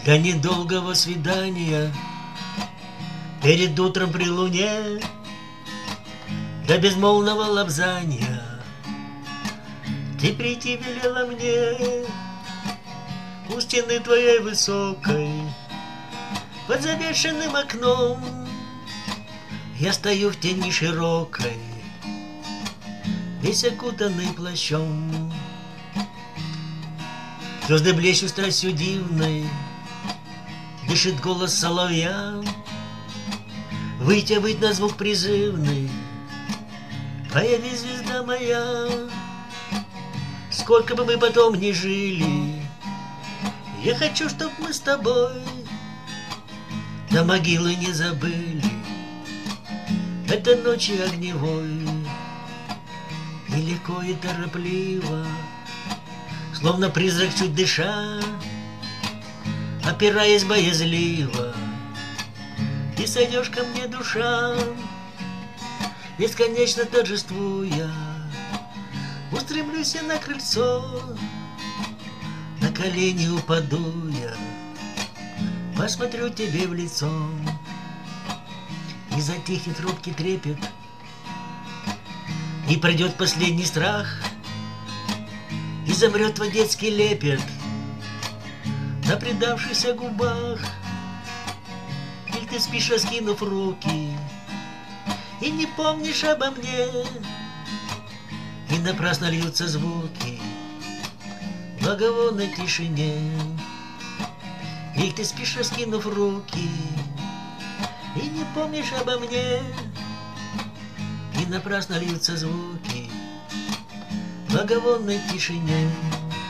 Для недолгого свидания перед утром при луне, для безмолвного лобзания ты прийти велела мне. У стены твоей высокой, под завешенным окном, я стою в тени широкой, весь окутанный плащом. Звезды блещут страстью дивной, дышит голос соловья. Выть, а выть на звук призывный, появи, звезда моя. Сколько бы мы потом ни жили, я хочу, чтоб мы с тобой до могилы не забыли этой ночи огневой. И легко и торопливо, словно призрак чуть дыша, опираясь боязливо, ты сойдешь ко мне, душа, бесконечно торжествуя. Устремлюсь я на крыльцо, на колени упаду я, посмотрю тебе в лицо, и затихнет робкий трепет, и пройдет последний страх, и замрет твой детский лепет на предавшихся губах. Или ты спишь, раскинув руки, и не помнишь обо мне, и напрасно льются звуки в благовонной тишине. Или ты спишь, раскинув руки, и не помнишь обо мне, и напрасно льются звуки в благовонной тишине.